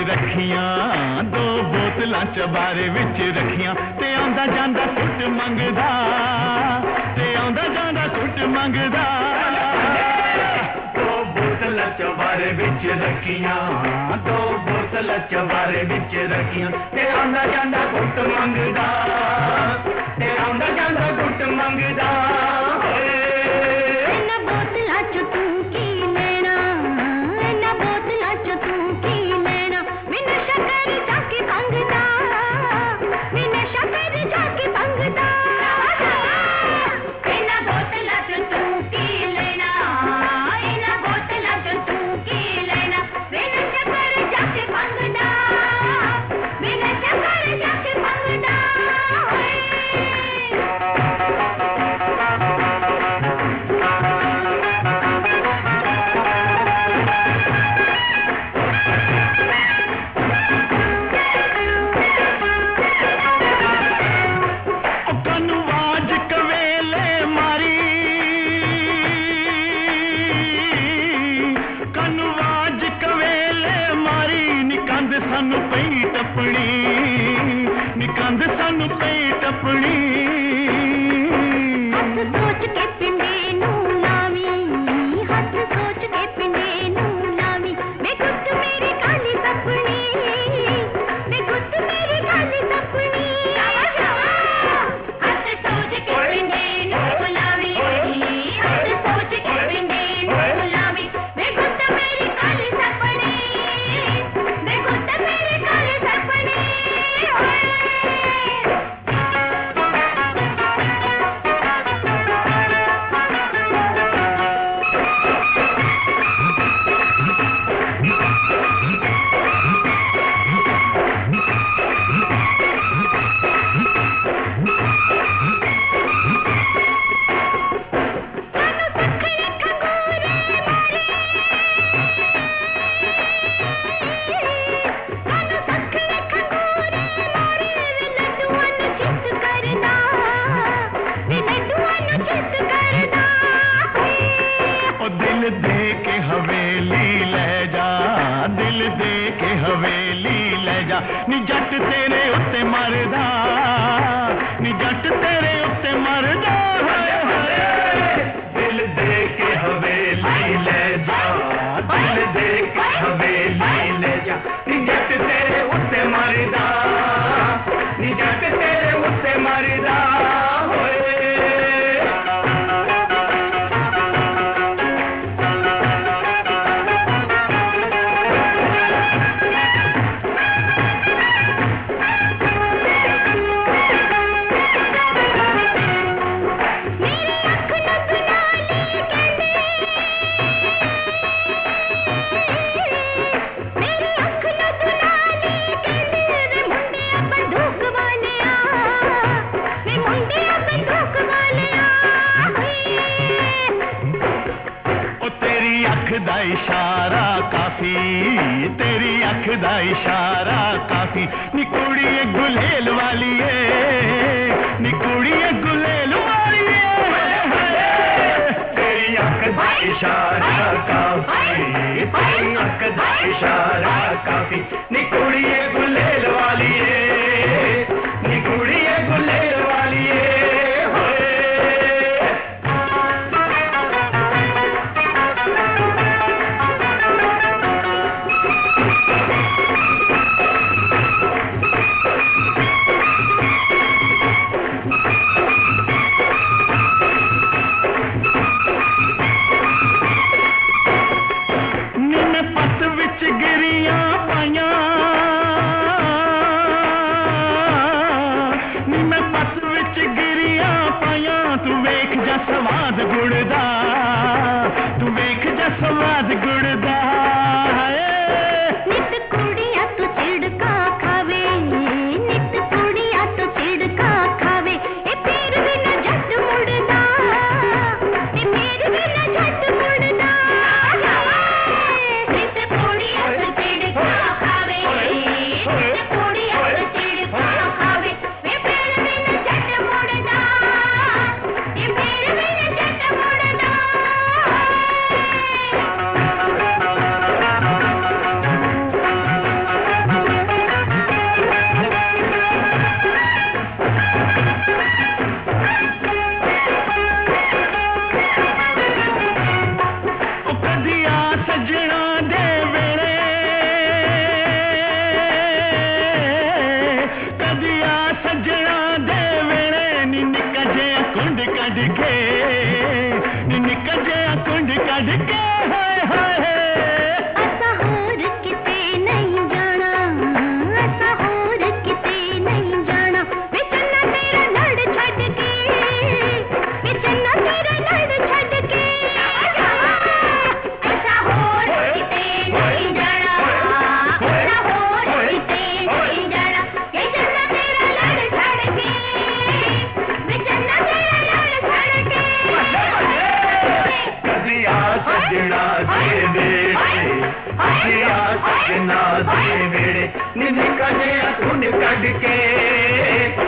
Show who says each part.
Speaker 1: रखियां, दो बोतलां चबारे विच रखियां, ते आंदा जांदा सुट मंगदा, ते आंदा जांदा सुट मंगदा। दो बोतलां चबारे विच रखियां, दो बोतलां चबारे विच रखियां, ते आंदा जांदा सुट मंगदा, ते आंदा जांदा सुट मंगदा। सानू पई टपनी, निकंद सानू पई टपनी। हाथ सोच के पिंडे नू लावी, हाथ सोच के पिंडे नू लावी, वे गुੱਤ मेरी काली सपनी, वे गुੱਤ मेरी काली सपनी। हाथ सोच के पिंडे नू लावी, हाथ सोच के पिंडे नू लावी, वे गुੱਤ मेरी काली सपनी, वे गुੱਤ मेरी काली सपनी। दिल दे के हवेली ले जा, दिल दे के हवेली ले जा, नी जट तेरे उत्ते मरदा, नी जट तेरे उत्ते मरदा। दिल दे के हवेली ले जा, दिल दे के हवेली ले जा, नी जट तेरे उत्ते मरदा, नी जट तेरे उत्ते मरदा। अख दा इशारा काफी, तेरी अख दा इशारा काफी, नी कुड़िए गुलेल वाली है, नी कुड़िए गुलेल वाली है। तेरी अख दा इशारा काफी, तेरी अख दा इशारा काफी, नी कुड़िए गुलेल वाली है, नी कुड़िए गुलेल वाली है। छड़ के निकल जाया कुंड कढ़ के हाय हाय
Speaker 2: ऐसा होर किते नहीं जाना, ऐसा होर किते नहीं जाना वे चन्ना तेरा लड़ छड़ के, वे चन्ना तेरा लड़ छड़ के ऐसा होर किते नहीं जाना, ऐसा होर किते नहीं जाना वे चन्ना तेरा लड़ छड़ के, वे चन्ना तेरा लड़ छड़ के
Speaker 1: कदिया सजना दे वेड़े कदिया सजना दे वेड़े निकल जाया कुंड कढ़ के